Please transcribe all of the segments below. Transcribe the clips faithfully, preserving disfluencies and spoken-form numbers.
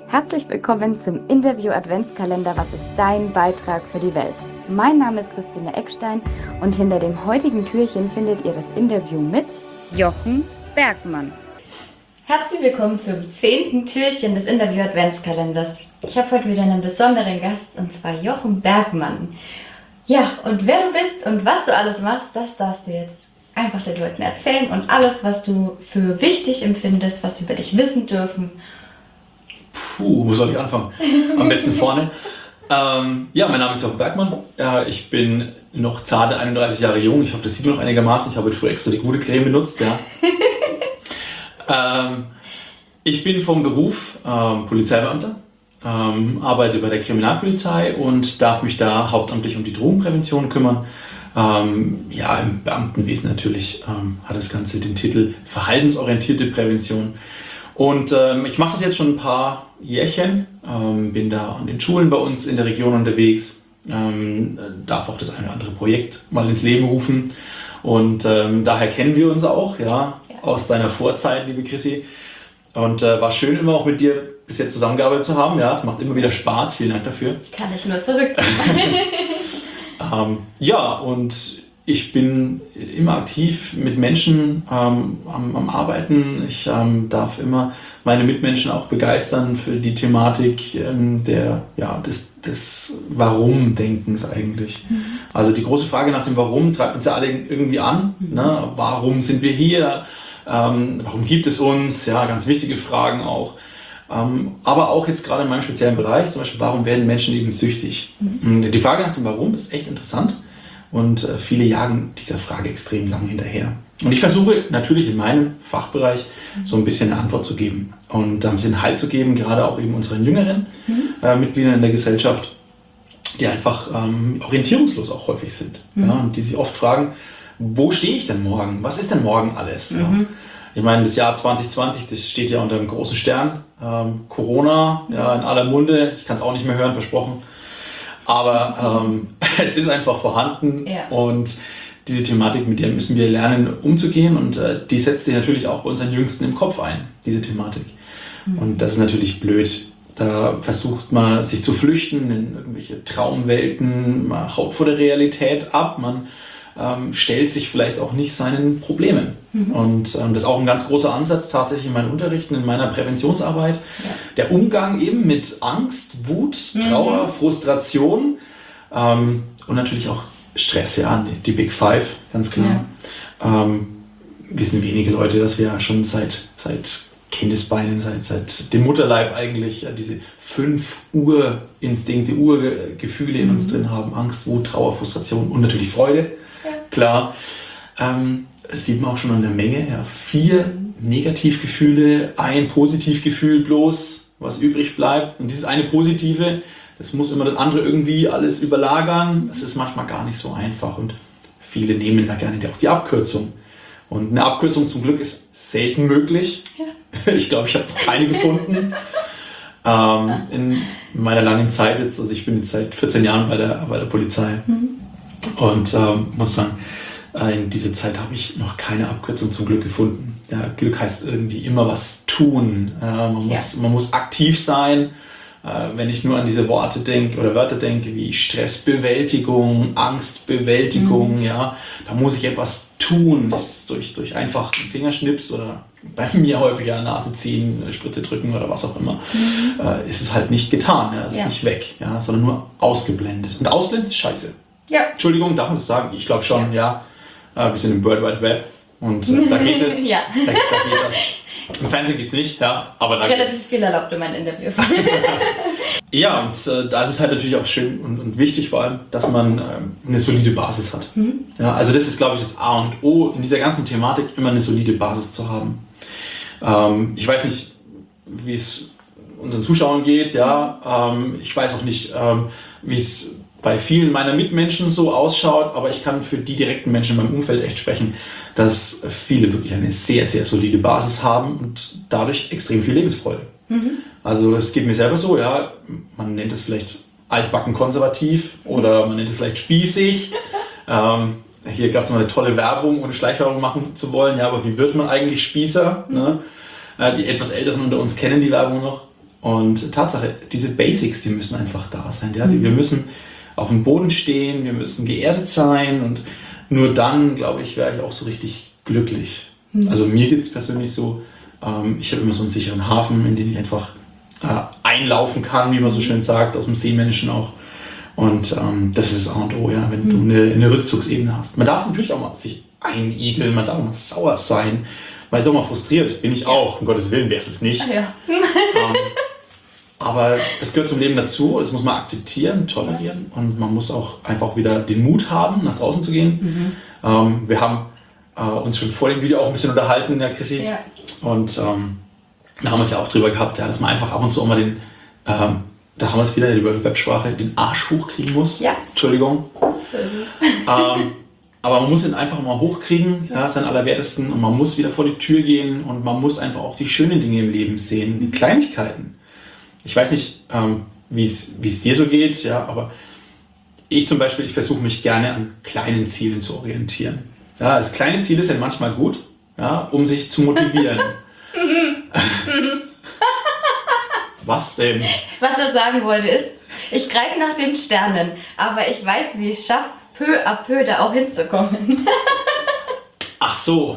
Herzlich willkommen zum Interview Adventskalender. Was ist dein Beitrag für die Welt? Mein Name ist Christine Eckstein und hinter dem heutigen Türchen findet ihr das Interview mit Jochen Bergmann. Herzlich willkommen zum zehnten Türchen des Interview Adventskalenders. Ich habe heute wieder einen besonderen Gast, und zwar Jochen Bergmann. Ja, und wer du bist und was du alles machst, das darfst du jetzt einfach den Leuten erzählen und alles, was du für wichtig empfindest, was sie über dich wissen dürfen. Puh, wo soll ich anfangen? Am besten vorne. ähm, ja, mein Name ist Jochen Bergmann. Äh, ich bin noch zarte einunddreißig Jahre jung. Ich hoffe, das sieht man noch einigermaßen. Ich habe früher extra die gute Creme benutzt. Ja. ähm, ich bin vom Beruf ähm, Polizeibeamter, ähm, arbeite bei der Kriminalpolizei und darf mich da hauptamtlich um die Drogenprävention kümmern. Ähm, ja, im Beamtenwesen natürlich ähm, hat das Ganze den Titel verhaltensorientierte Prävention. Und ähm, ich mache das jetzt schon ein paar Jährchen, ähm, bin da an den Schulen bei uns in der Region unterwegs, ähm, darf auch das eine oder andere Projekt mal ins Leben rufen. Und ähm, daher kennen wir uns auch, ja, ja, aus deiner Vorzeit, liebe Chrissy. Und äh, war schön, immer auch mit dir bis jetzt zusammengearbeitet zu haben. Ja, es macht immer wieder Spaß. Vielen Dank dafür. Kann ich nur zurück. ähm, ja, und ich bin immer aktiv mit Menschen ähm, am, am Arbeiten. Ich ähm, darf immer meine Mitmenschen auch begeistern für die Thematik ähm, der, ja, des, des Warum-Denkens eigentlich. Mhm. Also die große Frage nach dem Warum treibt uns ja alle irgendwie an. Mhm. Ne? Warum sind wir hier? Ähm, warum gibt es uns? Ja, ganz wichtige Fragen auch. Ähm, aber auch jetzt gerade in meinem speziellen Bereich, zum Beispiel, warum werden Menschen eben süchtig? Mhm. Die Frage nach dem Warum ist echt interessant. Und äh, viele jagen dieser Frage extrem lange hinterher. Und ich versuche natürlich in meinem Fachbereich so ein bisschen eine Antwort zu geben und ein bisschen Halt zu geben, gerade auch eben unseren jüngeren mhm. äh, Mitgliedern in der Gesellschaft, die einfach ähm, orientierungslos auch häufig sind. Mhm. Ja, und die sich oft fragen, wo stehe ich denn morgen? Was ist denn morgen alles? Mhm. Ja. Ich meine, das Jahr zwanzig zwanzig, das steht ja unter einem großen Stern. Ähm, Corona, ja, in aller Munde. Ich kann es auch nicht mehr hören, versprochen. Aber ähm, es ist einfach vorhanden, ja. Und diese Thematik, mit der müssen wir lernen umzugehen, und äh, die setzt sich natürlich auch bei unseren Jüngsten im Kopf ein, diese Thematik. Mhm. Und das ist natürlich blöd. Da versucht man sich zu flüchten in irgendwelche Traumwelten, man haut vor der Realität ab, man ähm, stellt sich vielleicht auch nicht seinen Problemen. Mhm. Und ähm, das ist auch ein ganz großer Ansatz tatsächlich in meinen Unterrichten, in meiner Präventionsarbeit. Ja. Der Umgang eben mit Angst, Wut, Trauer, mhm. Frustration ähm, und natürlich auch Stress, ja, die Big Five, ganz klar. Ja. Ähm, wissen wenige Leute, dass wir schon seit, seit Kindesbeinen, seit, seit dem Mutterleib eigentlich ja, diese fünf Urinstinkte, Urgefühle in mhm. uns drin haben. Angst, Wut, Trauer, Frustration und natürlich Freude. Ja. Klar. Ähm, das sieht man auch schon an der Menge. Ja. Vier Negativgefühle, ein Positivgefühl bloß, was übrig bleibt. Und dieses eine Positive, das muss immer das andere irgendwie alles überlagern. Das ist manchmal gar nicht so einfach. Und viele nehmen da gerne auch die Abkürzung. Und eine Abkürzung zum Glück ist selten möglich. Ja. Ich glaube, ich habe noch keine gefunden. ähm, in meiner langen Zeit jetzt, also ich bin jetzt seit vierzehn Jahren bei der, bei der Polizei. Mhm. Und ähm, muss sagen, in dieser Zeit habe ich noch keine Abkürzung zum Glück gefunden. Ja, Glück heißt irgendwie immer was tun. Äh, man, muss, ja. man muss aktiv sein. Äh, wenn ich nur an diese Worte denke oder Wörter denke wie Stressbewältigung, Angstbewältigung, mhm. ja, da muss ich etwas tun. Ist durch, durch einfach einen Fingerschnips oder bei mir häufiger Nase ziehen, Spritze drücken oder was auch immer, mhm. äh, ist es halt nicht getan. Ja, ist ja. nicht weg, ja, sondern nur ausgeblendet. Und ausblenden ist scheiße. Ja. Entschuldigung, darf man das sagen? Ich glaube schon, ja. ja. Äh, wir sind im World Wide Web und äh, da geht es. ja. da, da geht das. Im Fernsehen geht es nicht, ja, aber da relativ geht's. Viel erlaubt in meinen Interviews. Ja, und äh, da ist es halt natürlich auch schön und, und wichtig vor allem, dass man ähm, eine solide Basis hat. Mhm. Ja, also das ist, glaube ich, das A und O in dieser ganzen Thematik, immer eine solide Basis zu haben. Ähm, ich weiß nicht, wie es unseren Zuschauern geht, ja, ähm, ich weiß auch nicht, ähm, wie es bei vielen meiner Mitmenschen so ausschaut, aber ich kann für die direkten Menschen in meinem Umfeld echt sprechen, dass viele wirklich eine sehr, sehr solide Basis haben und dadurch extrem viel Lebensfreude. Mhm. Also es geht mir selber so, ja, man nennt es vielleicht altbacken konservativ oder man nennt es vielleicht spießig. ähm, hier gab es mal eine tolle Werbung, ohne Schleichwerbung machen zu wollen, ja, aber wie wird man eigentlich Spießer? Mhm. Ne? Äh, die etwas Älteren unter uns kennen die Werbung noch. Und Tatsache, diese Basics, die müssen einfach da sein. Ja? Mhm. Wir müssen auf dem Boden stehen, wir müssen geerdet sein und nur dann, glaube ich, wäre ich auch so richtig glücklich. Mhm. Also mir geht es persönlich so, ähm, ich habe immer so einen sicheren Hafen, in den ich einfach äh, einlaufen kann, wie man so schön sagt, aus dem Seemännischen auch. Und ähm, das ist das A und O, ja, wenn mhm. du eine, eine Rückzugsebene hast. Man darf natürlich auch mal sich einigeln, man darf auch mal sauer sein, man ist auch mal frustriert, bin ich auch, um Gottes Willen, wer ist es nicht. Ach ja. ähm, aber es gehört zum Leben dazu, das muss man akzeptieren, tolerieren und man muss auch einfach wieder den Mut haben, nach draußen zu gehen. Mhm. Ähm, wir haben äh, uns schon vor dem Video auch ein bisschen unterhalten, ja, Chrissy. Ja. Und ähm, da haben wir es ja auch drüber gehabt, ja, dass man einfach ab und zu auch mal den, ähm, da haben wir es wieder über die Websprache, den Arsch hochkriegen muss. Ja. Entschuldigung. So ist es. Ähm, aber man muss ihn einfach mal hochkriegen, ja, seinen Allerwertesten, und man muss wieder vor die Tür gehen und man muss einfach auch die schönen Dinge im Leben sehen, die Kleinigkeiten. Ich weiß nicht, ähm, wie es dir so geht, ja, aber ich zum Beispiel, ich versuche mich gerne an kleinen Zielen zu orientieren. Ja, also kleine Ziele sind manchmal gut, ja, um sich zu motivieren. Was denn? Was er sagen wollte ist, ich greife nach den Sternen, aber ich weiß, wie ich es schaffe, peu à peu da auch hinzukommen. Ach so.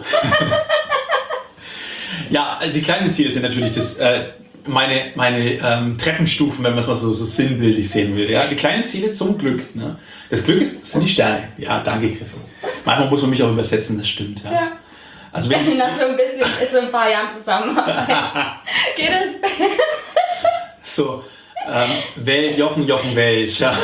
Ja, die kleinen Ziele sind natürlich das... Äh, meine, meine ähm, Treppenstufen, wenn man es mal so, so sinnbildlich sehen will. Ja? Die kleinen Ziele zum Glück. Ne? Das Glück ist, sind die Sterne. Ja, danke, Chrissy. Manchmal muss man mich auch übersetzen, das stimmt. Ja. Ja. Also wenn nach so ein bisschen, in so ein paar Jahren Zusammenarbeit. Geht es? So, ähm, Welt, Jochen, Jochen, Welt. Ja.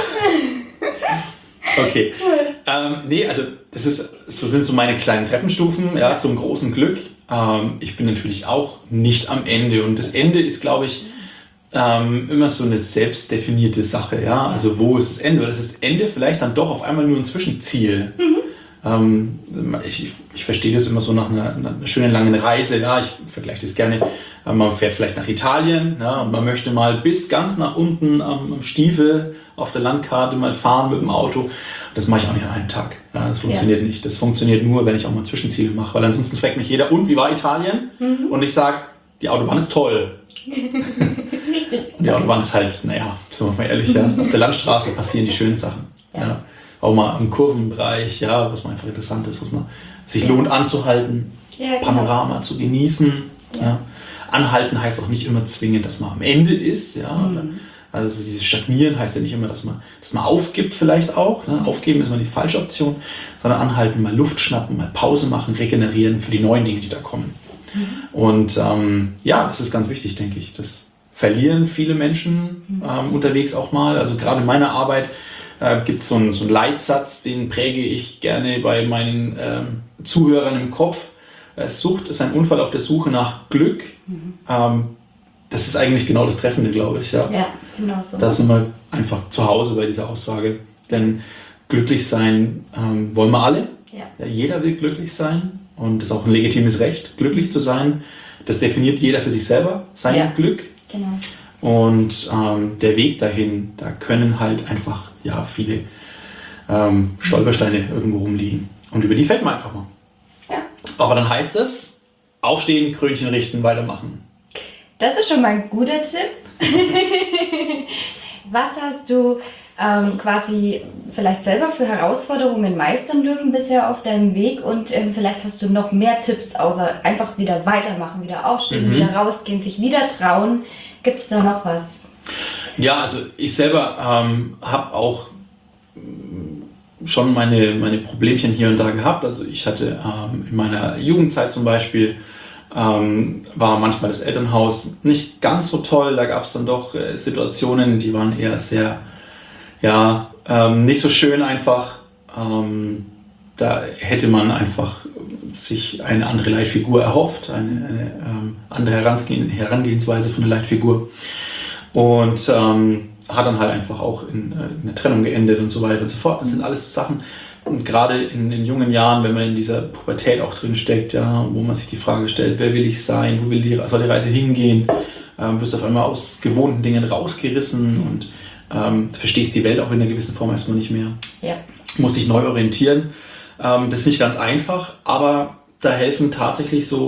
Okay. Ähm, nee, also das ist, so sind so meine kleinen Treppenstufen, ja, zum großen Glück. Ähm, ich bin natürlich auch nicht am Ende und das Ende ist, glaube ich, ähm, immer so eine selbstdefinierte Sache. Ja? Also wo ist das Ende? Oder ist das Ende vielleicht dann doch auf einmal nur ein Zwischenziel? Mhm. Ähm, ich, ich verstehe das immer so nach einer, einer schönen langen Reise. Ja? Ich vergleiche das gerne. Man fährt vielleicht nach Italien, ja, und man möchte mal bis ganz nach unten am, am Stiefel auf der Landkarte mal fahren mit dem Auto. Das mache ich auch nicht an einem Tag. Ja, das funktioniert ja. nicht. Das funktioniert nur, wenn ich auch mal Zwischenziele mache. Weil ansonsten fragt mich jeder, und wie war Italien? Mhm. Und ich sage, die Autobahn ist toll. Richtig. Und die Autobahn ist halt, naja, sind wir mal ehrlich, ja, auf der Landstraße passieren die schönen Sachen. Ja. Ja. Auch mal im Kurvenbereich, ja, was mal einfach interessant ist, was man sich ja. lohnt anzuhalten, ja, genau. Panorama zu genießen. Ja. Ja. Anhalten heißt auch nicht immer zwingend, dass man am Ende ist. Ja. Mhm. Also dieses Stagnieren heißt ja nicht immer, dass man, dass man aufgibt vielleicht auch. Ne? Aufgeben ist immer die falsche Option. Sondern anhalten, mal Luft schnappen, mal Pause machen, regenerieren für die neuen Dinge, die da kommen. Mhm. Und ähm, ja, das ist ganz wichtig, denke ich. Das verlieren viele Menschen ähm, unterwegs auch mal. Also gerade in meiner Arbeit äh, gibt es so einen, so einen Leitsatz, den präge ich gerne bei meinen ähm, Zuhörern im Kopf. Sucht ist ein Unfall auf der Suche nach Glück. Mhm. Ähm, das ist eigentlich genau das Treffende, glaube ich. Ja, ja genau so. Da sind wir einfach zu Hause bei dieser Aussage. Denn glücklich sein ähm, wollen wir alle. Ja. Ja, jeder will glücklich sein und das ist auch ein legitimes Recht, glücklich zu sein. Das definiert jeder für sich selber, sein ja. Glück. Genau. Und ähm, der Weg dahin, da können halt einfach ja, viele ähm, Stolpersteine irgendwo rumliegen. Und über die fällt man einfach mal. Aber dann heißt es, aufstehen, Krönchen richten, weitermachen. Das ist schon mal ein guter Tipp. Was hast du ähm, quasi vielleicht selber für Herausforderungen meistern dürfen bisher auf deinem Weg? Und ähm, vielleicht hast du noch mehr Tipps, außer einfach wieder weitermachen, wieder aufstehen, mhm. wieder rausgehen, sich wieder trauen. Gibt es da noch was? Ja, also ich selber ähm, habe auch schon meine, meine Problemchen hier und da gehabt. Also ich hatte ähm, in meiner Jugendzeit zum Beispiel, ähm, war manchmal das Elternhaus nicht ganz so toll. Da gab es dann doch äh, Situationen, die waren eher sehr, ja, ähm, nicht so schön einfach. Ähm, da hätte man einfach sich eine andere Leitfigur erhofft, eine, eine ähm, andere Herangehen, Herangehensweise von der Leitfigur. Und ähm, hat dann halt einfach auch in, in der Trennung geendet und so weiter und so fort. Das sind alles so Sachen. Und gerade in, in jungen Jahren, wenn man in dieser Pubertät auch drin steckt, ja, wo man sich die Frage stellt, wer will ich sein, wo will die, soll die Reise hingehen, ähm, wirst du auf einmal aus gewohnten Dingen rausgerissen und ähm, verstehst die Welt auch in einer gewissen Form erstmal nicht mehr. Ja. Musst dich neu orientieren. Ähm, das ist nicht ganz einfach, aber da helfen tatsächlich so, so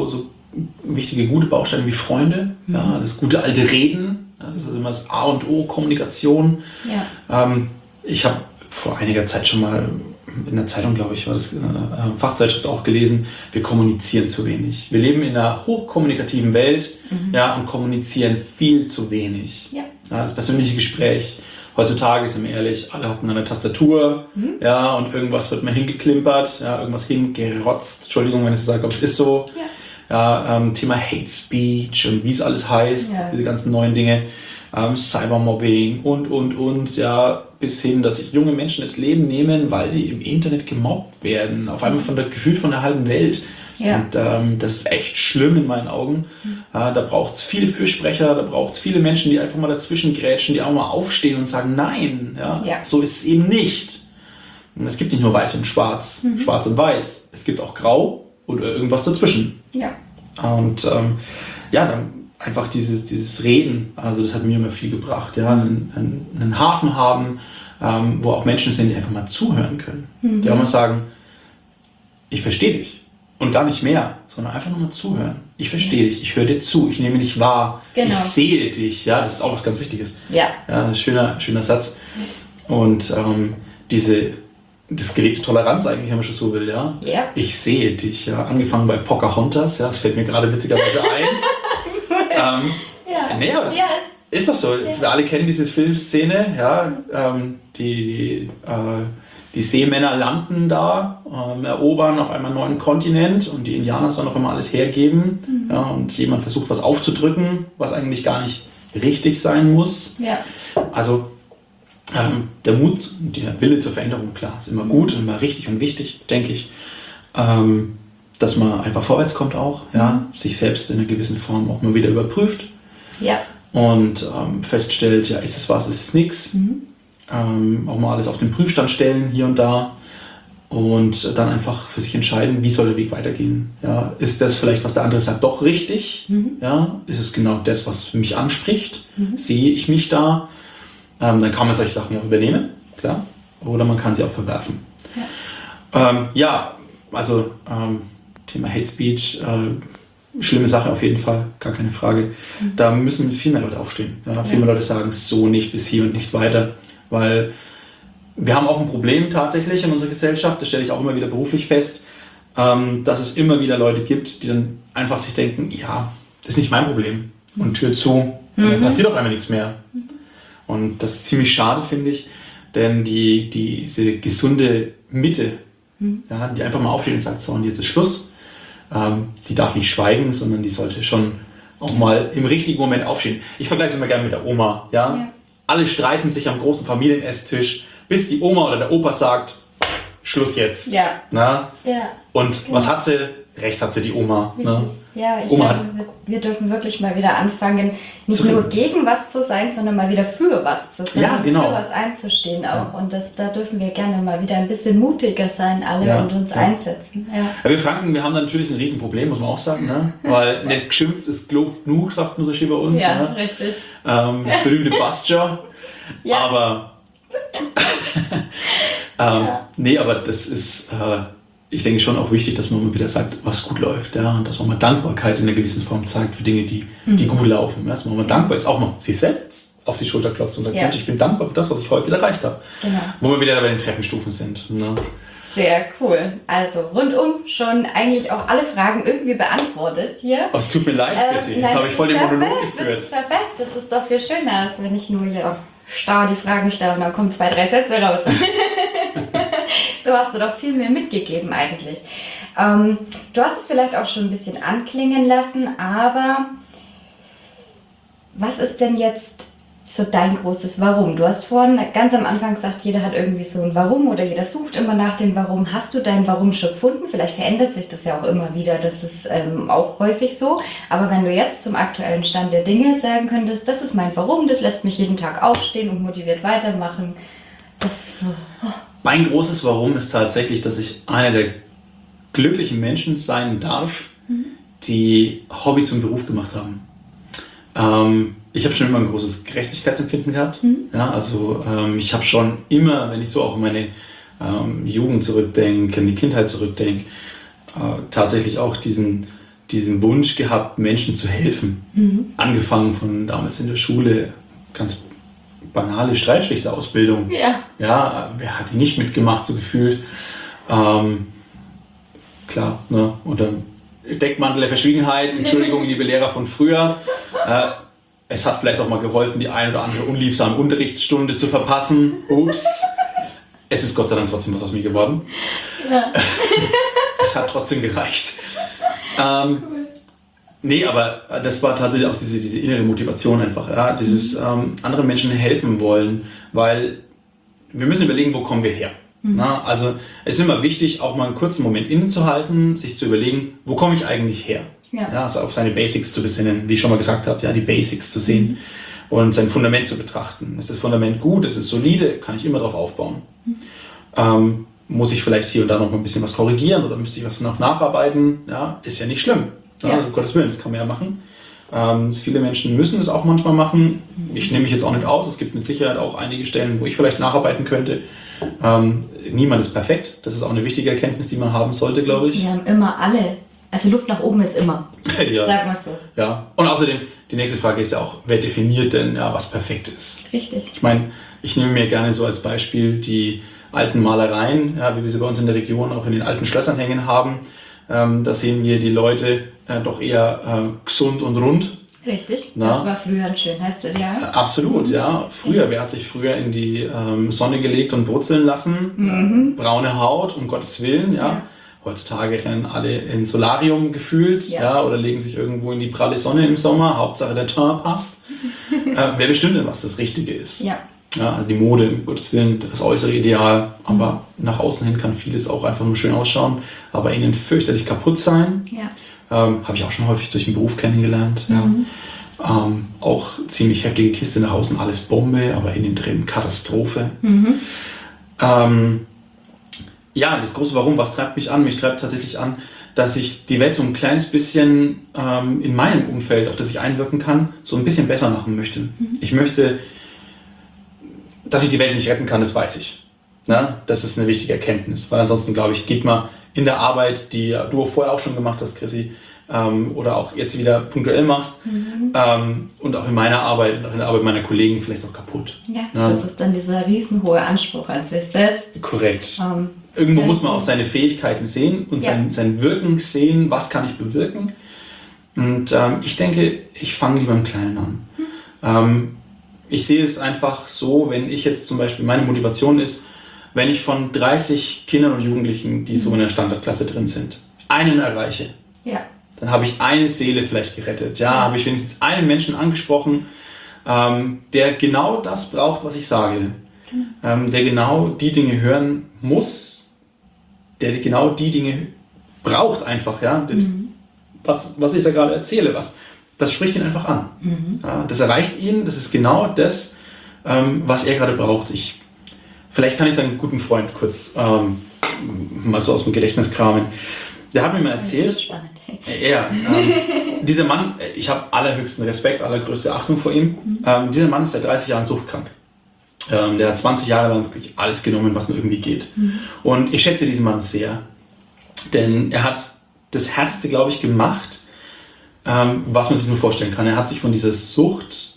wichtige, gute Bausteine wie Freunde, mhm. ja, das gute alte Reden, ja, das ist immer das A und O, Kommunikation. Ja. Ähm, ich habe vor einiger Zeit schon mal in der Zeitung, glaube ich, war das äh, Fachzeitschrift auch gelesen, wir kommunizieren zu wenig. Wir leben in einer hochkommunikativen Welt mhm. ja, und kommunizieren viel zu wenig. Ja. Ja, das persönliche Gespräch. Heutzutage, sind wir ehrlich, alle hocken an der Tastatur mhm. ja, und irgendwas wird mal hingeklimpert, ja, irgendwas hingerotzt. Entschuldigung, wenn ich so sage, aber es ist so. Ja. Ja, ähm, Thema Hate Speech und wie es alles heißt, ja. diese ganzen neuen Dinge, ähm, Cybermobbing und, und, und, ja, bis hin, dass sich junge Menschen das Leben nehmen, weil sie im Internet gemobbt werden, auf einmal von der, gefühlt von der halben Welt. Ja. Und ähm, das ist echt schlimm in meinen Augen. Mhm. Äh, da braucht es viele Fürsprecher, da braucht es viele Menschen, die einfach mal dazwischen grätschen, die auch mal aufstehen und sagen, nein, ja, ja. so ist es eben nicht. Und es gibt nicht nur weiß und schwarz, mhm. schwarz und weiß, es gibt auch grau oder irgendwas dazwischen. Ja. Und ähm, ja, dann einfach dieses, dieses Reden, also das hat mir immer viel gebracht, ja, einen, einen, einen Hafen haben, ähm, wo auch Menschen sind, die einfach mal zuhören können, mhm. die auch mal sagen, ich verstehe dich. Und gar nicht mehr, sondern einfach nur mal zuhören. Ich verstehe dich, ich höre dir zu, ich nehme dich wahr, genau. ich sehe dich. Ja, das ist auch was ganz Wichtiges. Ja. Ja, ein schöner, schöner Satz. Und ähm, diese, das gelebte Toleranz eigentlich, wenn man schon so will. Ja? Ja. Ich sehe dich. Ja? Angefangen bei Pocahontas, ja, das fällt mir gerade witzigerweise ein. ähm, ja. Nee, aber ja, ist das so. Ja. Wir alle kennen diese Filmszene. Ja? Ähm, die... die äh, Die Seemänner landen da, ähm, erobern auf einmal einen neuen Kontinent und die Indianer sollen auf einmal alles hergeben. Mhm. Ja, und jemand versucht, was aufzudrücken, was eigentlich gar nicht richtig sein muss. Ja. Also ähm, der Mut, der Wille zur Veränderung, klar, ist immer gut und immer richtig und wichtig, denke ich. Ähm, dass man einfach vorwärts kommt auch, ja, mhm. sich selbst in einer gewissen Form auch mal wieder überprüft. Ja. Und ähm, feststellt, ja, ist es was, ist es nichts. Mhm. Ähm, auch mal alles auf den Prüfstand stellen, hier und da, und dann einfach für sich entscheiden, wie soll der Weg weitergehen. Ja, ist das vielleicht, was der andere sagt, doch richtig? Mhm. Ja, ist es genau das, was mich anspricht? Mhm. Sehe ich mich da? Ähm, dann kann man solche Sachen auch übernehmen, klar, oder man kann sie auch verwerfen. Ja, ähm, ja also ähm, Thema Hate Speech, äh, schlimme Sache auf jeden Fall, gar keine Frage. Mhm. Da müssen viel mehr Leute aufstehen. Ja, ja. Viel mehr Leute sagen, so nicht, bis hier und nicht weiter. Weil wir haben auch ein Problem tatsächlich in unserer Gesellschaft, das stelle ich auch immer wieder beruflich fest, ähm, dass es immer wieder Leute gibt, die dann einfach sich denken, ja, das ist nicht mein Problem, und Tür zu, mhm. dann passiert auf einmal nichts mehr. Mhm. Und das ist ziemlich schade, finde ich, denn die, die, diese gesunde Mitte, mhm. ja, die einfach mal aufsteht und sagt, so, und jetzt ist Schluss, ähm, die darf nicht schweigen, sondern die sollte schon auch mal im richtigen Moment aufstehen. Ich vergleiche es immer gerne mit der Oma, ja. ja. Alle streiten sich am großen Familienesstisch, bis die Oma oder der Opa sagt, Schluss jetzt. Ja. Na? Ja. Und genau. Was hat sie? Recht hat sie, die Oma. Ne? Ja, ich Oma glaube, wir, wir dürfen wirklich mal wieder anfangen, nicht nur gegen was zu sein, sondern mal wieder für was zu sein. Ja, genau. Für was einzustehen auch. Ja. Und das, da dürfen wir gerne mal wieder ein bisschen mutiger sein, alle, ja. und uns ja. einsetzen. Ja. Ja, wir Franken, wir haben da natürlich ein Riesenproblem, muss man auch sagen. Ne? Weil nicht geschimpft ist gelobt genug, sagt man so schön bei uns. Ja, ne? richtig. Ähm, das berühmte Bastia. Ja. Aber ähm, ja. nee, aber das ist, äh, ich denke, schon auch wichtig, dass man mal wieder sagt, was gut läuft, ja, und dass man mal Dankbarkeit in einer gewissen Form zeigt für Dinge, die, mhm. die gut laufen. Ja, dass man mal dankbar ist, auch mal sich selbst auf die Schulter klopft und sagt, ja. Mensch, ich bin dankbar für das, was ich heute wieder erreicht habe. Genau. Wo wir wieder bei den Treppenstufen sind. Ne? Sehr cool. Also rundum schon eigentlich auch alle Fragen irgendwie beantwortet hier. Oh, es tut mir leid, Chrissy. Ähm, Jetzt habe ich voll den Monolog geführt. Das ist perfekt. Das ist doch viel schöner, als wenn ich nur hier starr die Fragen stelle und dann kommen zwei, drei Sätze raus. So hast du doch viel mehr mitgegeben eigentlich. Ähm, du hast es vielleicht auch schon ein bisschen anklingen lassen, aber was ist denn jetzt so dein großes Warum? Du hast vorhin ganz am Anfang gesagt, jeder hat irgendwie so ein Warum oder jeder sucht immer nach dem Warum. Hast du dein Warum schon gefunden? Vielleicht verändert sich das ja auch immer wieder, das ist ähm, auch häufig so. Aber wenn du jetzt zum aktuellen Stand der Dinge sagen könntest, das ist mein Warum, das lässt mich jeden Tag aufstehen und motiviert weitermachen. Das ist so... Oh. Mein großes Warum ist tatsächlich, dass ich einer der glücklichen Menschen sein darf, mhm. die Hobby zum Beruf gemacht haben. Ähm, ich habe schon immer ein großes Gerechtigkeitsempfinden gehabt. Mhm. Ja, also ähm, ich habe schon immer, wenn ich so auch an meine ähm, Jugend zurückdenke, an die Kindheit zurückdenke, äh, tatsächlich auch diesen, diesen Wunsch gehabt, Menschen zu helfen. Mhm. Angefangen von damals in der Schule, ganz banale Streitschlichterausbildung. Ja. Ja, wer hat die nicht mitgemacht, so gefühlt. Ähm, klar, ne? Unter Deckmantel der Verschwiegenheit, Entschuldigung, liebe Lehrer von früher. Äh, es hat vielleicht auch mal geholfen, die ein oder andere unliebsame Unterrichtsstunde zu verpassen. Ups. Es ist Gott sei Dank trotzdem was aus mir geworden. Ja. Es hat trotzdem gereicht. Ähm, nee, aber das war tatsächlich auch diese, diese innere Motivation einfach. Ja? Dieses ähm, anderen Menschen helfen wollen, weil wir müssen überlegen, wo kommen wir her. Mhm. Na, also es ist immer wichtig, auch mal einen kurzen Moment innezuhalten, sich zu überlegen, wo komme ich eigentlich her? Ja. Ja, also auf seine Basics zu besinnen, wie ich schon mal gesagt habe, ja, die Basics zu sehen mhm. und sein Fundament zu betrachten. Ist das Fundament gut, ist es solide, kann ich immer darauf aufbauen. Mhm. Ähm, muss ich vielleicht hier und da noch mal ein bisschen was korrigieren oder müsste ich was noch nacharbeiten? Ja, ist ja nicht schlimm. Ja, ja. Um Gottes Willen, das kann man ja machen. Ähm, viele Menschen müssen es auch manchmal machen. Ich nehme mich jetzt auch nicht aus. Es gibt mit Sicherheit auch einige Stellen, wo ich vielleicht nacharbeiten könnte. Ähm, niemand ist perfekt. Das ist auch eine wichtige Erkenntnis, die man haben sollte, glaube ich. Wir haben immer alle. Also Luft nach oben ist immer. Ja. Sag mal so. Ja. Und außerdem, die nächste Frage ist ja auch, wer definiert denn, ja, was perfekt ist? Richtig. Ich meine, ich nehme mir gerne so als Beispiel die alten Malereien, ja, wie wir sie bei uns in der Region auch in den alten Schlössern hängen haben. Ähm, da sehen wir die Leute äh, doch eher äh, gesund und rund. Richtig, Na? Das war früher ein Schönheitsideal. Äh, absolut, mhm. ja. Früher, mhm. wer hat sich früher in die ähm, Sonne gelegt und brutzeln lassen? Mhm. Braune Haut, um Gottes Willen, ja. ja. Heutzutage rennen alle ins Solarium gefühlt, ja. ja, oder legen sich irgendwo in die pralle Sonne im Sommer. Hauptsache der Teint passt. äh, wer bestimmt denn, was das Richtige ist? Ja. Ja, also die Mode, um Gottes Willen, das äußere Ideal, aber mhm. nach außen hin kann vieles auch einfach nur schön ausschauen, aber innen fürchterlich kaputt sein. Ja. Ähm, habe ich auch schon häufig durch den Beruf kennengelernt. Mhm. Ja. Ähm, auch ziemlich heftige Kiste nach außen, alles Bombe, aber innen drin Katastrophe. Mhm. Ähm, ja, das große Warum, was treibt mich an? Mich treibt tatsächlich an, dass ich die Welt so ein kleines bisschen ähm, in meinem Umfeld, auf das ich einwirken kann, so ein bisschen besser machen möchte. Mhm. Ich möchte Dass ich die Welt nicht retten kann, das weiß ich. Na, das ist eine wichtige Erkenntnis, weil ansonsten, glaube ich, geht man in der Arbeit, die du vorher auch schon gemacht hast, Chrissy, ähm, oder auch jetzt wieder punktuell machst, mhm. ähm, und auch in meiner Arbeit und auch in der Arbeit meiner Kollegen vielleicht auch kaputt. Ja, Na? Das ist dann dieser riesenhohe Anspruch an sich selbst. Korrekt. Ähm, Irgendwo muss man auch seine Fähigkeiten sehen und ja. sein, sein Wirken sehen, was kann ich bewirken. Und ähm, ich denke, ich fange lieber im Kleinen an. Mhm. Ähm, Ich sehe es einfach so, wenn ich jetzt zum Beispiel, meine Motivation ist, wenn ich von dreißig Kindern und Jugendlichen, die so in der Standardklasse drin sind, einen erreiche, ja. dann habe ich eine Seele vielleicht gerettet. Ja, ja. habe ich wenigstens einen Menschen angesprochen, ähm, der genau das braucht, was ich sage. Mhm. Ähm, der genau die Dinge hören muss, der genau die Dinge braucht einfach. Ja? Mhm. Was, was ich da gerade erzähle, was... Das spricht ihn einfach an. Mhm. Ja, das erreicht ihn, das ist genau das, ähm, was er gerade braucht. Ich, vielleicht kann ich dann einen guten Freund kurz ähm, mal so aus dem Gedächtnis kramen. Der hat mir mal erzählt, das ist spannend. Er, ähm, dieser Mann, ich habe allerhöchsten Respekt, allergrößte Achtung vor ihm. Mhm. Ähm, dieser Mann ist seit dreißig Jahren suchtkrank. Ähm, der hat zwanzig Jahre lang wirklich alles genommen, was nur irgendwie geht. Mhm. Und ich schätze diesen Mann sehr, denn er hat das Härteste, glaube ich, gemacht, Ähm, was man sich nur vorstellen kann. Er hat sich von dieser Sucht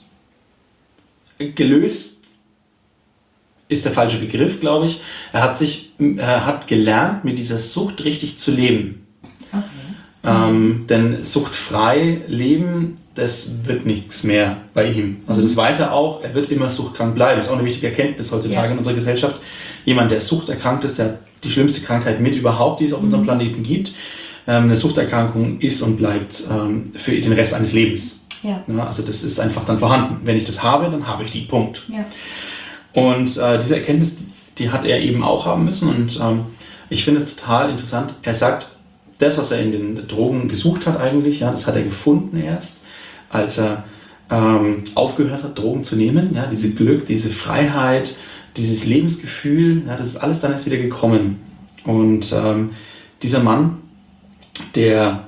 gelöst, ist der falsche Begriff, glaube ich. Er hat sich, er hat gelernt, mit dieser Sucht richtig zu leben. Okay. Ähm, denn suchtfrei leben, das wird nichts mehr bei ihm. Also das weiß er auch, er wird immer suchtkrank bleiben. Das ist auch eine wichtige Erkenntnis heutzutage ja. in unserer Gesellschaft. Jemand, der suchterkrankt ist, der hat die schlimmste Krankheit mit überhaupt, die es auf mhm. unserem Planeten gibt. Eine Suchterkrankung ist und bleibt ähm, für den Rest eines Lebens. Ja. Ja, also das ist einfach dann vorhanden. Wenn ich das habe, dann habe ich die, Punkt. Ja. Und äh, diese Erkenntnis, die hat er eben auch haben müssen und ähm, ich finde es total interessant. Er sagt, das, was er in den Drogen gesucht hat eigentlich, ja, das hat er gefunden erst, als er ähm, aufgehört hat, Drogen zu nehmen. Ja, diese Glück, diese Freiheit, dieses Lebensgefühl, ja, das ist alles dann erst wieder gekommen. Und ähm, dieser Mann, der,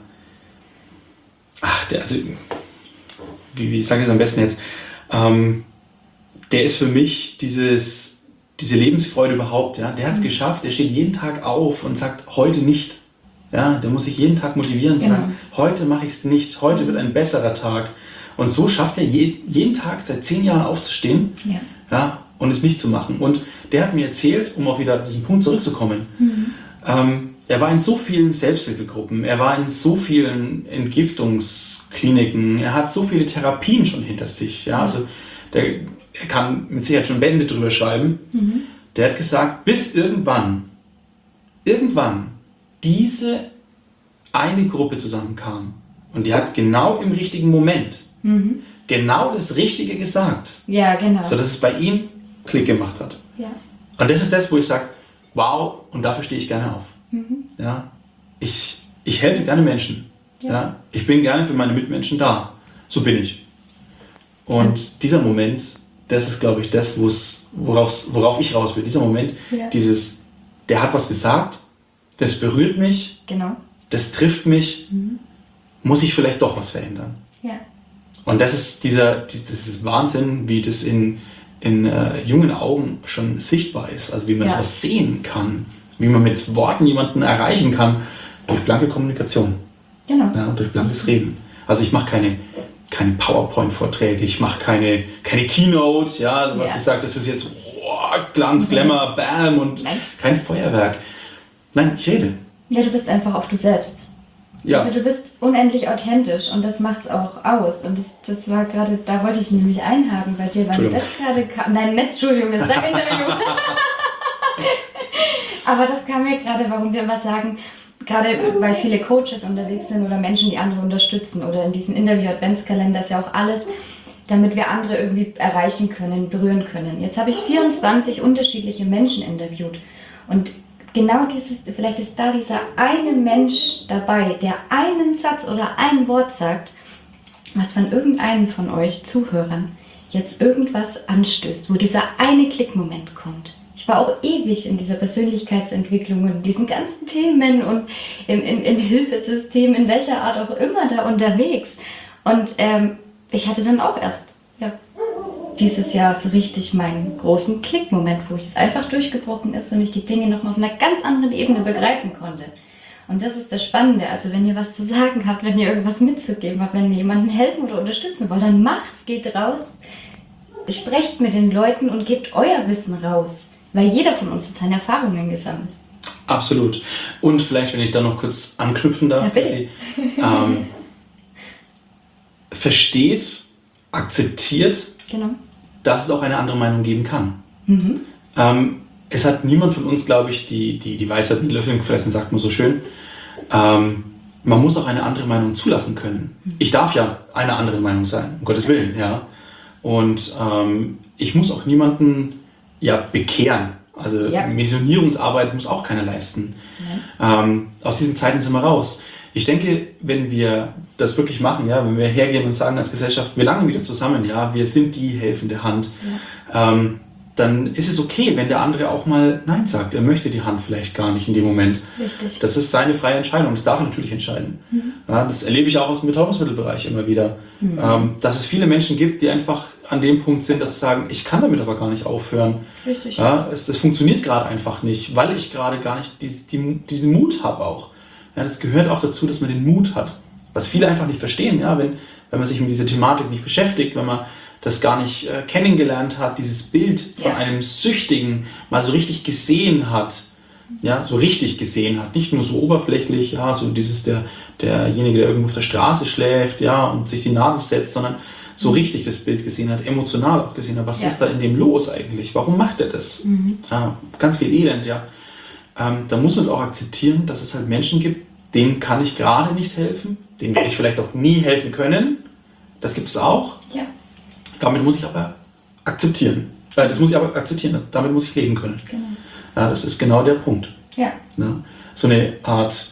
ach, der, also, wie, wie sage ich es am besten jetzt, ähm, der ist für mich dieses, diese Lebensfreude überhaupt, ja, der hat es mhm. geschafft, der steht jeden Tag auf und sagt, heute nicht, Ja, der muss sich jeden Tag motivieren und Genau. sagen, heute mache ich es nicht, heute wird ein besserer Tag. Und so schafft er je, jeden Tag seit zehn Jahren aufzustehen, Ja. ja, und es nicht zu machen. Und der hat mir erzählt, um auch wieder auf diesen Punkt zurückzukommen, Mhm. ähm, er war in so vielen Selbsthilfegruppen, er war in so vielen Entgiftungskliniken, er hat so viele Therapien schon hinter sich. Ja, also der, er kann mit Sicherheit schon Bände drüber schreiben. Mhm. Der hat gesagt, bis irgendwann, irgendwann diese eine Gruppe zusammenkam. Und die hat genau im richtigen Moment Mhm. genau das Richtige gesagt, Ja, genau. sodass es bei ihm Klick gemacht hat. Ja. Und das ist das, wo ich sage, wow, und dafür stehe ich gerne auf. Mhm. Ja, ich, ich helfe gerne Menschen. Ja. Ja. Ich bin gerne für meine Mitmenschen da. So bin ich. Und ja. dieser Moment, das ist, glaube ich, das, worauf, worauf ich raus will. Dieser Moment, Ja. dieses, der hat was gesagt, das berührt mich, Genau. das trifft mich, Mhm. muss ich vielleicht doch was verändern. Ja. Und das ist dieser, das ist Wahnsinn, wie das in, in äh, jungen Augen schon sichtbar ist. Also wie man Ja. sowas sehen kann, wie man mit Worten jemanden erreichen kann, durch blanke Kommunikation, Genau. ja, durch blankes Reden. Also ich mache keine, keine PowerPoint-Vorträge, ich mache keine, keine Keynote, ja, was Ja. ich sage, das ist jetzt oh, Glanz, Glamour, Bam und Nein. kein Feuerwerk. Nein, ich rede. Ja, du bist einfach auch du selbst. Ja. Also du bist unendlich authentisch und das macht es auch aus. Und das, das war gerade, da wollte ich nämlich einhaken bei dir, weil das gerade kam. Nein, nicht, Entschuldigung, das ist dein Interview. Aber das kam mir gerade, warum wir immer sagen, gerade weil viele Coaches unterwegs sind oder Menschen, die andere unterstützen oder in diesem Interview-Adventskalender ist ja auch alles, damit wir andere irgendwie erreichen können, berühren können. Jetzt habe ich vierundzwanzig unterschiedliche Menschen interviewt und genau dieses, vielleicht ist da dieser eine Mensch dabei, der einen Satz oder ein Wort sagt, was von irgendeinem von euch Zuhörern jetzt irgendwas anstößt, wo dieser eine Klickmoment kommt. Ich war auch ewig in dieser Persönlichkeitsentwicklung und diesen ganzen Themen und im, im, im Hilfesystem, in welcher Art auch immer da unterwegs. Und ähm, ich hatte dann auch erst ja, dieses Jahr so richtig meinen großen Klickmoment, wo es einfach durchgebrochen ist und ich die Dinge nochmal auf einer ganz anderen Ebene begreifen konnte. Und das ist das Spannende. Also wenn ihr was zu sagen habt, wenn ihr irgendwas mitzugeben habt, wenn ihr jemanden helfen oder unterstützen wollt, dann macht's, geht raus, sprecht mit den Leuten und gebt euer Wissen raus. Weil jeder von uns hat seine Erfahrungen gesammelt. Absolut. Und vielleicht, wenn ich da noch kurz anknüpfen darf, Ja, bitte. Sie, ähm, versteht, akzeptiert, Genau. dass es auch eine andere Meinung geben kann. Mhm. Ähm, es hat niemand von uns, glaube ich, die, die, die Weisheit mit Löffeln gefressen, sagt man so schön. Ähm, man muss auch eine andere Meinung zulassen können. Ich darf ja einer anderen Meinung sein, um Gottes Willen, ja. Und ähm, ich muss auch niemanden ja, bekehren. Also Ja. Missionierungsarbeit muss auch keiner leisten. Ähm, aus diesen Zeiten sind wir raus. Ich denke, wenn wir das wirklich machen, ja, wenn wir hergehen und sagen als Gesellschaft, wir langen wieder zusammen, ja, wir sind die helfende Hand, Ja. ähm, dann ist es okay, wenn der andere auch mal Nein sagt. Er möchte die Hand vielleicht gar nicht in dem Moment. Richtig. Das ist seine freie Entscheidung, das darf er natürlich entscheiden. Mhm. Ja, das erlebe ich auch aus dem Betäubungsmittelbereich immer wieder. Mhm. Ähm, dass es viele Menschen gibt, die einfach an dem Punkt sind, dass sie sagen, ich kann damit aber gar nicht aufhören. Richtig. Ja, es, das funktioniert gerade einfach nicht, weil ich gerade gar nicht dies, die, diesen Mut habe auch. Ja, das gehört auch dazu, dass man den Mut hat. Was viele einfach nicht verstehen, ja, wenn, wenn man sich mit dieser Thematik nicht beschäftigt, wenn man das gar nicht äh, kennengelernt hat, dieses Bild von Ja. einem Süchtigen mal so richtig gesehen hat, ja, so richtig gesehen hat, nicht nur so oberflächlich, ja, so dieses der, derjenige, der irgendwo auf der Straße schläft, ja, und sich die Nadel setzt, sondern so richtig das Bild gesehen hat, emotional auch gesehen hat, was Ja. ist da in dem los eigentlich, warum macht er das? Mhm. Ja, ganz viel Elend, ja. Ähm, da muss man es auch akzeptieren, dass es halt Menschen gibt, denen kann ich gerade nicht helfen, denen werde ich vielleicht auch nie helfen können, das gibt es auch. Ja. Damit muss ich aber akzeptieren. Äh, das muss ich aber akzeptieren, damit muss ich leben können. Genau. Ja, das ist genau der Punkt. Ja. Ja. So eine Art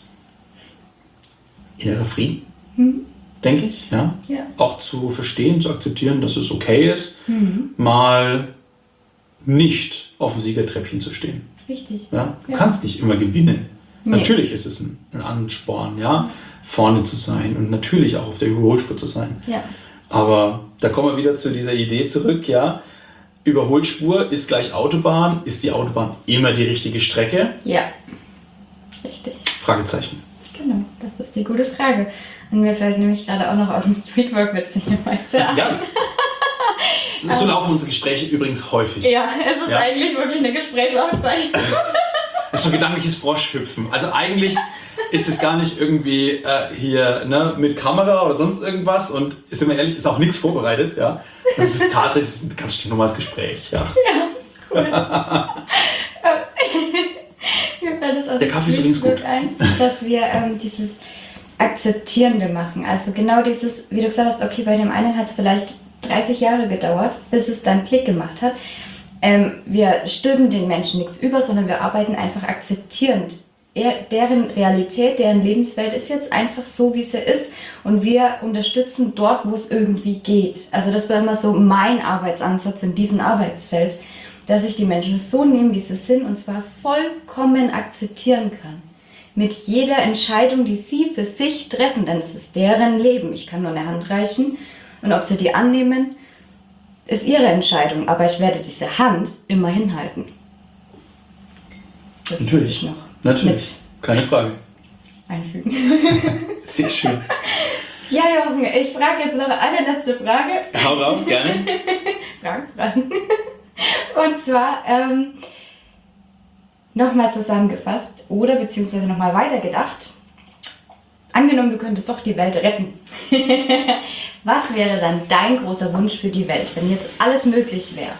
innerer Frieden, Mhm. denke ich. Ja. Ja. Auch zu verstehen, zu akzeptieren, dass es okay ist, Mhm. mal nicht auf dem Siegertreppchen zu stehen. Richtig. Ja. Du Ja. kannst nicht immer gewinnen. Nee. Natürlich ist es ein, ein Ansporn, ja, vorne zu sein und natürlich auch auf der Überholspur zu sein. Ja. Aber da kommen wir wieder zu dieser Idee zurück, ja. Überholspur ist gleich Autobahn. Ist die Autobahn immer die richtige Strecke? Ja. Richtig. Fragezeichen. Genau, das ist die gute Frage. Und mir fällt nämlich gerade auch noch aus dem Streetwork witzigerweise ein. Ja. So laufen unsere Gespräche übrigens häufig. Ja, es ist Ja. eigentlich wirklich eine Gesprächsaufzeichnung. Das ist so gedankliches Froschhüpfen. Also eigentlich ist es gar nicht irgendwie äh, hier ne, mit Kamera oder sonst irgendwas und sind wir ehrlich, ist auch nichts vorbereitet. Ja. Das ist tatsächlich das ist ein ganz stinknormales Gespräch. Ja. Ja, ist cool. Mir fällt es aus Der dem Kaffee ist übrigens Streetwork gut. ein, dass wir ähm, dieses Akzeptierende machen. Also genau dieses, wie du gesagt hast, okay, bei dem einen hat es vielleicht dreißig Jahre gedauert, bis es dann Klick gemacht hat. Ähm, wir stülpen den Menschen nichts über, sondern wir arbeiten einfach akzeptierend. Er, deren Realität, deren Lebenswelt ist jetzt einfach so, wie sie ist und wir unterstützen dort, wo es irgendwie geht. Also das war immer so mein Arbeitsansatz in diesem Arbeitsfeld, dass ich die Menschen so nehme, wie sie sind und zwar vollkommen akzeptieren kann. Mit jeder Entscheidung, die sie für sich treffen, denn es ist deren Leben. Ich kann nur eine Hand reichen und ob sie die annehmen, ist ihre Entscheidung, aber ich werde diese Hand immer hinhalten. Das will ich noch Natürlich, keine Frage. einfügen. Sehr schön. Ja, Jochen, ich frage jetzt noch eine letzte Frage. Hau raus, gerne. Fragen, Fragen. Und zwar ähm, nochmal zusammengefasst oder beziehungsweise nochmal weitergedacht. Angenommen, du könntest doch die Welt retten. Was wäre dann dein großer Wunsch für die Welt, wenn jetzt alles möglich wäre?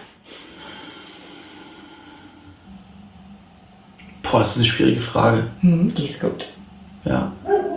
Boah, das ist eine schwierige Frage. Hm, die ist gut. Ja.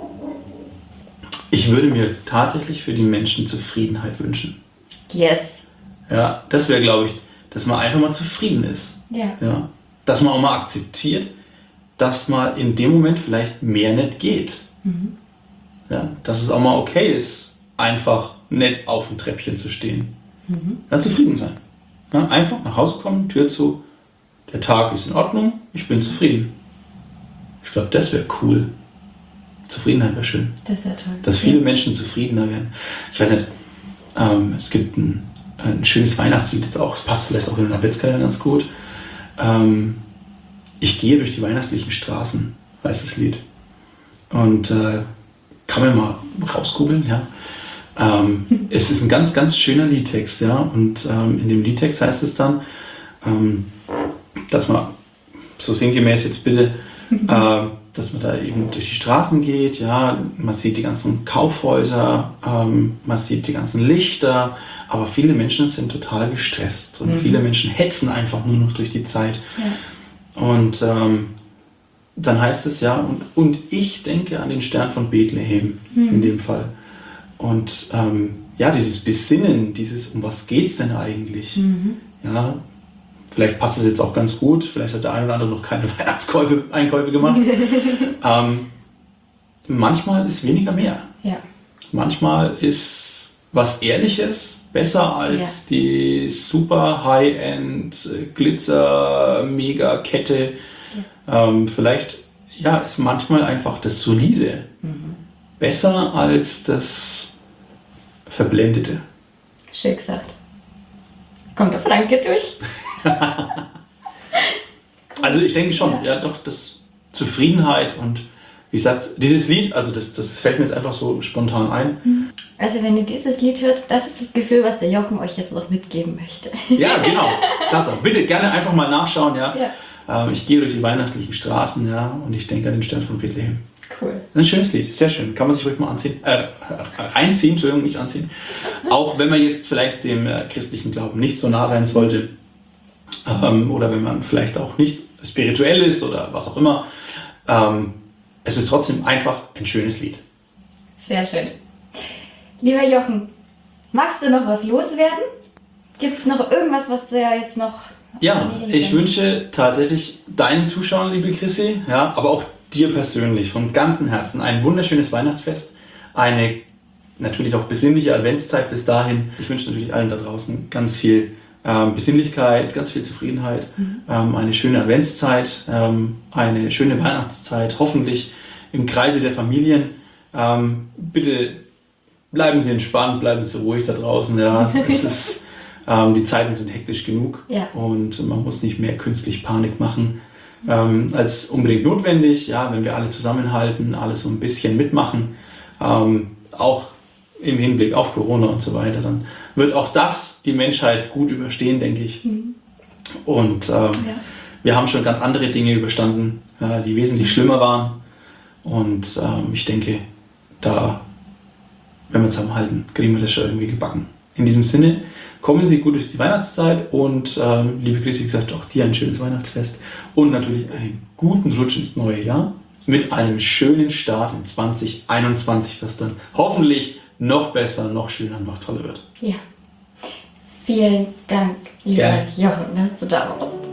Ich würde mir tatsächlich für die Menschen Zufriedenheit wünschen. Yes. Ja, das wäre, glaube ich, dass man einfach mal zufrieden ist. Ja. Ja. Dass man auch mal akzeptiert, dass mal in dem Moment vielleicht mehr nicht geht. Mhm. Ja, dass es auch mal okay ist, einfach nett auf dem Treppchen zu stehen. Mhm. Dann zufrieden sein. Ja, einfach nach Hause kommen, Tür zu, der Tag ist in Ordnung, ich bin zufrieden. Ich glaube, das wäre cool. Zufriedenheit wäre schön. Das wäre toll. Dass viele Menschen zufriedener werden. Ich weiß nicht, ähm, es gibt ein, ein schönes Weihnachtslied jetzt auch, es passt vielleicht auch in den Adventskalender ganz gut. Ähm, ich gehe durch die weihnachtlichen Straßen, heißt das Lied. Und äh, kann man mal rausgoogeln, ja. Ähm, es ist ein ganz, ganz schöner Liedtext, ja. Und ähm, in dem Liedtext heißt es dann, ähm, dass man so sinngemäß jetzt bitte, äh, dass man da eben durch die Straßen geht, ja, man sieht die ganzen Kaufhäuser, ähm, man sieht die ganzen Lichter, aber viele Menschen sind total gestresst und Mhm. viele Menschen hetzen einfach nur noch durch die Zeit. Ja. Und ähm, dann heißt es ja, und, und ich denke an den Stern von Bethlehem Mhm. in dem Fall. Und ähm, ja, dieses Besinnen, dieses, um was geht es denn eigentlich? Mhm. Ja, vielleicht passt es jetzt auch ganz gut, vielleicht hat der eine oder andere noch keine Weihnachtskäufe, Einkäufe gemacht. ähm, manchmal ist weniger mehr. Ja. Manchmal ist was Ehrliches besser als die super High-End Glitzer Mega Kette. Ähm, vielleicht ja, ist manchmal einfach das Solide Mhm. besser als das Verblendete. Schön gesagt. Kommt der Franke durch? Also ich denke schon, ja, doch, das Zufriedenheit und wie gesagt, dieses Lied, also das, das fällt mir jetzt einfach so spontan ein. Also wenn ihr dieses Lied hört, das ist das Gefühl, was der Jochen euch jetzt noch mitgeben möchte. Ja, genau. Tatsache. Bitte gerne einfach mal nachschauen, ja. Ja. Ähm, ich gehe durch die weihnachtlichen Straßen, ja, und ich denke an den Stern von Bethlehem. Cool. Das ist ein schönes Lied, sehr schön. Kann man sich ruhig mal anziehen, äh, reinziehen, Entschuldigung, nicht anziehen. Auch wenn man jetzt vielleicht dem äh, christlichen Glauben nicht so nah sein sollte, ähm, oder wenn man vielleicht auch nicht spirituell ist oder was auch immer. Ähm, es ist trotzdem einfach ein schönes Lied. Sehr schön. Lieber Jochen, magst du noch was loswerden? Gibt es noch irgendwas, was du ja jetzt noch... Ja, ich wünsche tatsächlich deinen Zuschauern, liebe Chrissy, ja, aber auch dir persönlich von ganzem Herzen ein wunderschönes Weihnachtsfest, eine natürlich auch besinnliche Adventszeit bis dahin. Ich wünsche natürlich allen da draußen ganz viel ähm, Besinnlichkeit, ganz viel Zufriedenheit, Mhm. ähm, eine schöne Adventszeit, ähm, eine schöne Weihnachtszeit, hoffentlich im Kreise der Familien. Ähm, bitte bleiben Sie entspannt, bleiben Sie ruhig da draußen. Ja. Es ist, ähm, die Zeiten sind hektisch genug Ja. und man muss nicht mehr künstlich Panik machen. ähm, als unbedingt notwendig. Ja, wenn wir alle zusammenhalten, alle so ein bisschen mitmachen, ähm, auch im Hinblick auf Corona und so weiter, dann wird auch das die Menschheit gut überstehen, denke ich. Mhm. Und ähm, ja. wir haben schon ganz andere Dinge überstanden, äh, die wesentlich schlimmer waren. Und ähm, ich denke, da, wenn wir zusammenhalten, kriegen wir das schon irgendwie gebacken. In diesem Sinne, kommen Sie gut durch die Weihnachtszeit und ähm, liebe Christi, gesagt, auch dir ein schönes Weihnachtsfest und natürlich einen guten Rutsch ins neue Jahr mit einem schönen Start in zwanzig einundzwanzig, das dann hoffentlich noch besser, noch schöner, noch toller wird. Ja. Vielen Dank, lieber Gerne. Jochen, dass du da warst.